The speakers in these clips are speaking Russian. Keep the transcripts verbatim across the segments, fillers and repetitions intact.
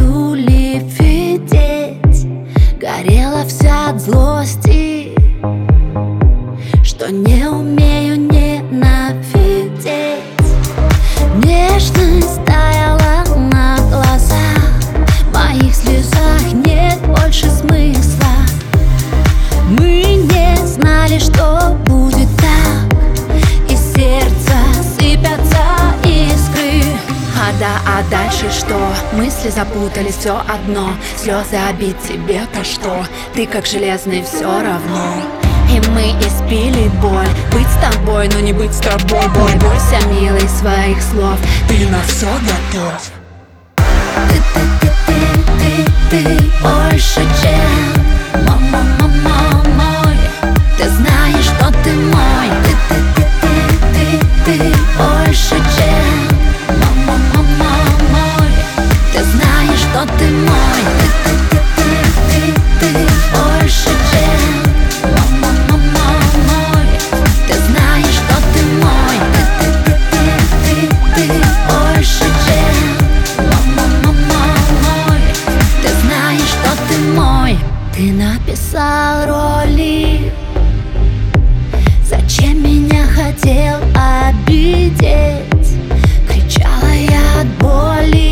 буду ли видеть? Горела вся от злости, что не умею ненавидеть. Нежность таяла на глазах, в моих слезах нет больше смысла. Мы не знали, что будет так, из сердца сыпятся искры. А да, а дальше что? Мысли запутались, все одно. Слезы обид тебе-то что? Ты как железный, все равно. И мы испили боль. Быть с тобой, но не быть с тобой. Боль, бойся, милый, своих слов. Ты на все готов. Ты, ты, ты, ты, ты, ты больше, чем мама, мама мой. Ты знаешь, что ты мой. Ты, ты, ты, ты, ты, ты больше, чем мама, мама мой. Ты знаешь, что ты мой. Ты, ты, ты, ты, ты, ты больше, чем мама, мама мой. Ты знаешь, что ты мой. Ты, ты, ты, ты, ты, ты больше, чем мама, мама мой. Ты знаешь, что ты мой. Ты написал роли. Зачем меня хотел обидеть? Кричала я от боли,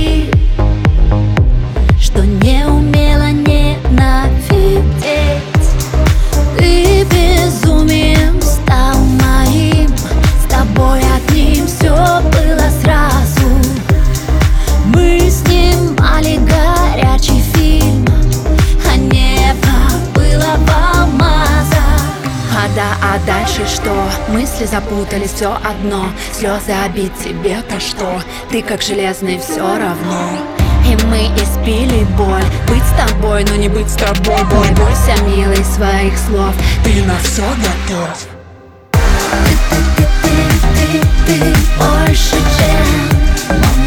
что не умела ненавидеть. Ты безумием стал моим, с тобой одним все было сразу. Мы снимали горячий фильм, а небо было в алмазах. А да, а дальше что? Мысли запутались, все одно. Слезы обид тебе-то что? Ты как железный, все равно. И мы испили боль. Быть с тобой, но не быть с тобой. Боль, бойся, милый, своих слов. Ты на все готов. Ты, ты, ты, ты, ты, ты больше, чем мама.